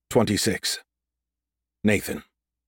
26. Nathan.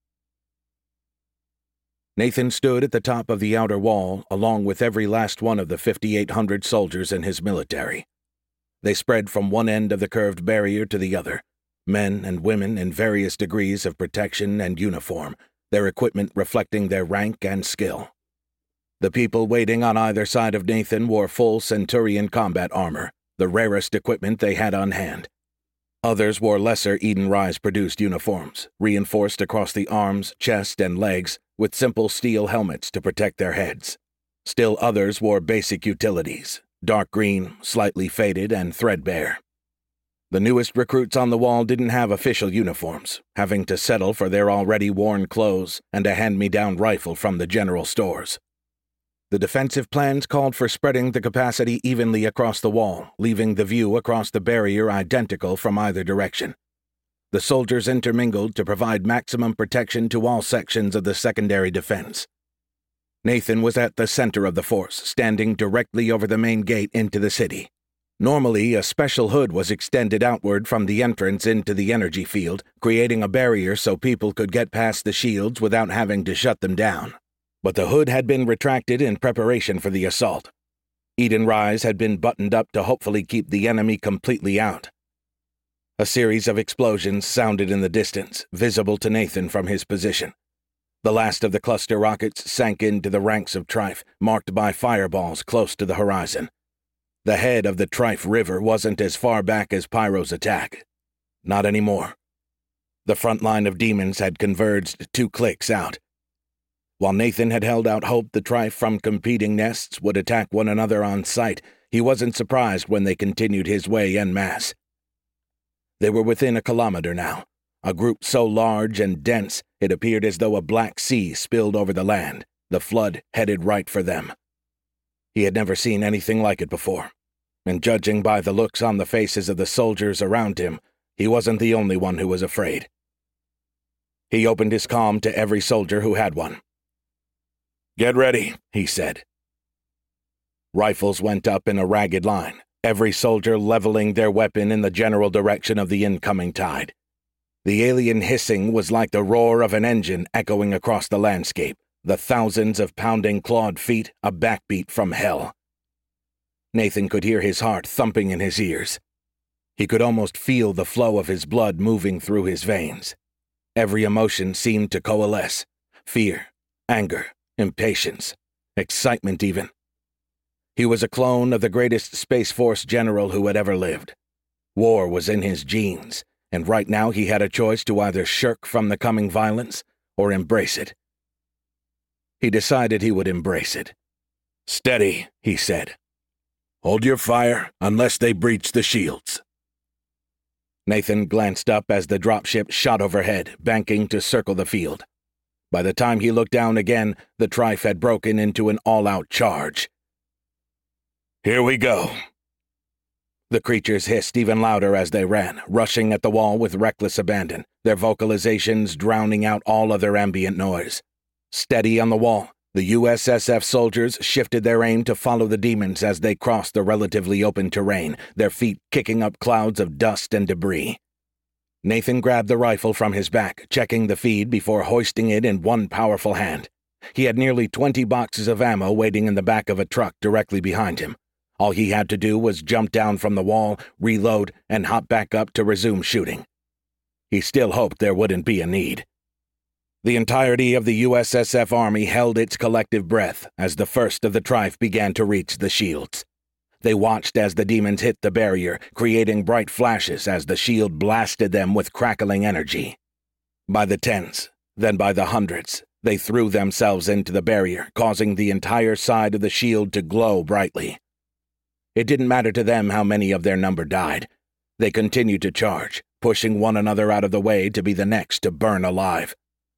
Nathan stood at the top of the outer wall, along with every last one of the 5,800 soldiers in his military. They spread from one end of the curved barrier to the other, men and women in various degrees of protection and uniform, their equipment reflecting their rank and skill. The people waiting on either side of Nathan wore full Centurion combat armor, the rarest equipment they had on hand. Others wore lesser Eden-Rise-produced uniforms, reinforced across the arms, chest, and legs, with simple steel helmets to protect their heads. Still others wore basic utilities, dark green, slightly faded, and threadbare. The newest recruits on the wall didn't have official uniforms, having to settle for their already worn clothes and a hand-me-down rifle from the general stores. The defensive plans called for spreading the capacity evenly across the wall, leaving the view across the barrier identical from either direction. The soldiers intermingled to provide maximum protection to all sections of the secondary defense. Nathan was at the center of the force, standing directly over the main gate into the city. Normally, a special hood was extended outward from the entrance into the energy field, creating a barrier so people could get past the shields without having to shut them down. But the hood had been retracted in preparation for the assault. Eden-Rise had been buttoned up to hopefully keep the enemy completely out. A series of explosions sounded in the distance, visible to Nathan from his position. The last of the cluster rockets sank into the ranks of Trife, marked by fireballs close to the horizon. The head of the Trife River wasn't as far back as Pyro's attack. Not anymore. The front line of demons had converged 2 clicks out. While Nathan had held out hope the Trife from competing nests would attack one another on sight, he wasn't surprised when they continued his way en masse. They were within a kilometer now, a group so large and dense it appeared as though a black sea spilled over the land, the flood headed right for them. He had never seen anything like it before, and judging by the looks on the faces of the soldiers around him, he wasn't the only one who was afraid. He opened his comm to every soldier who had one. "Get ready," he said. Rifles went up in a ragged line, every soldier leveling their weapon in the general direction of the incoming tide. The alien hissing was like the roar of an engine echoing across the landscape, the thousands of pounding clawed feet a backbeat from hell. Nathan could hear his heart thumping in his ears. He could almost feel the flow of his blood moving through his veins. Every emotion seemed to coalesce: fear, anger, impatience, excitement even. He was a clone of the greatest Space Force general who had ever lived. War was in his genes, and right now he had a choice to either shirk from the coming violence or embrace it. He decided he would embrace it. "Steady," he said. "Hold your fire unless they breach the shields." Nathan glanced up as the dropship shot overhead, banking to circle the field. By the time he looked down again, the Trife had broken into an all-out charge. "Here we go." The creatures hissed even louder as they ran, rushing at the wall with reckless abandon, their vocalizations drowning out all other ambient noise. Steady on the wall, the USSF soldiers shifted their aim to follow the demons as they crossed the relatively open terrain, their feet kicking up clouds of dust and debris. Nathan grabbed the rifle from his back, checking the feed before hoisting it in one powerful hand. He had nearly 20 boxes of ammo waiting in the back of a truck directly behind him. All he had to do was jump down from the wall, reload, and hop back up to resume shooting. He still hoped there wouldn't be a need. The entirety of the USSF Army held its collective breath as the first of the Trife began to reach the shields. They watched as the demons hit the barrier, creating bright flashes as the shield blasted them with crackling energy. By the tens, then by the hundreds, they threw themselves into the barrier, causing the entire side of the shield to glow brightly. It didn't matter to them how many of their number died. They continued to charge, pushing one another out of the way to be the next to burn alive.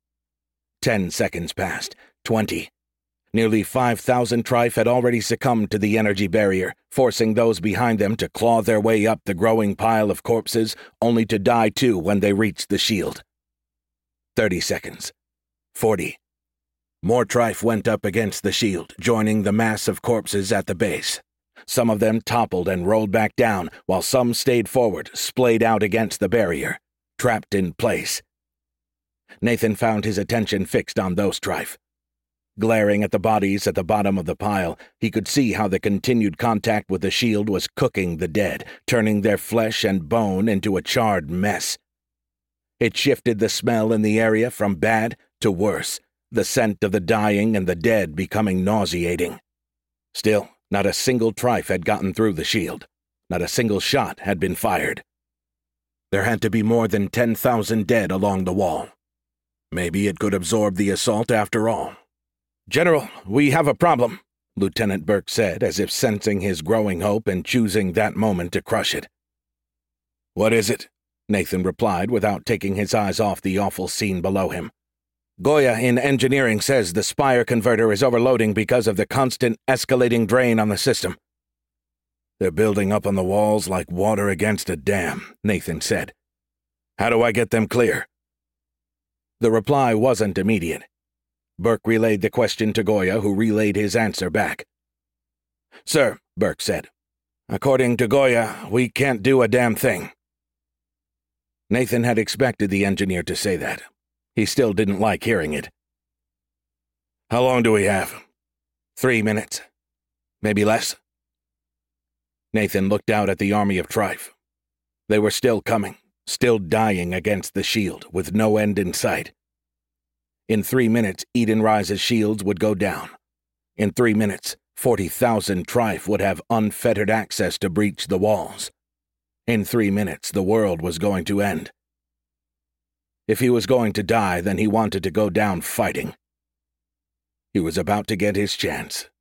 10 seconds passed, 20. Nearly 5,000 Trife had already succumbed to the energy barrier, forcing those behind them to claw their way up the growing pile of corpses, only to die too when they reached the shield. 30 seconds. 40. More Trife went up against the shield, joining the mass of corpses at the base. Some of them toppled and rolled back down, while some stayed forward, splayed out against the barrier. trapped in place. Nathan found his attention fixed on those Tryph. Glaring at the bodies at the bottom of the pile, he could see how the continued contact with the shield was cooking the dead, turning their flesh and bone into a charred mess. It shifted the smell in the area from bad to worse, the scent of the dying and the dead becoming nauseating. Still, not a single Tryph had gotten through the shield. Not a single shot had been fired. There had to be more than 10,000 dead along the wall. Maybe it could absorb the assault after all. "General, we have a problem," Lieutenant Burke said, as if sensing his growing hope and choosing that moment to crush it. "What is it?" Nathan replied without taking his eyes off the awful scene below him. "Goya in engineering says the Spire converter is overloading because of the constant escalating drain on the system." "They're building up on the walls like water against a dam," Nathan said. "How do I get them clear?" The reply wasn't immediate. Burke relayed the question to Goya, who relayed his answer back. "Sir," Burke said, "according to Goya, we can't do a damn thing." Nathan had expected the engineer to say that. He still didn't like hearing it. "How long do we have?" 3 minutes. Maybe less." Nathan looked out at the army of Tryph. They were still coming, still dying against the shield, with no end in sight. In 3 minutes, Edenrise's shields would go down. In 3 minutes, 40,000 Tryph would have unfettered access to breach the walls. In 3 minutes, the world was going to end. If he was going to die, then he wanted to go down fighting. He was about to get his chance.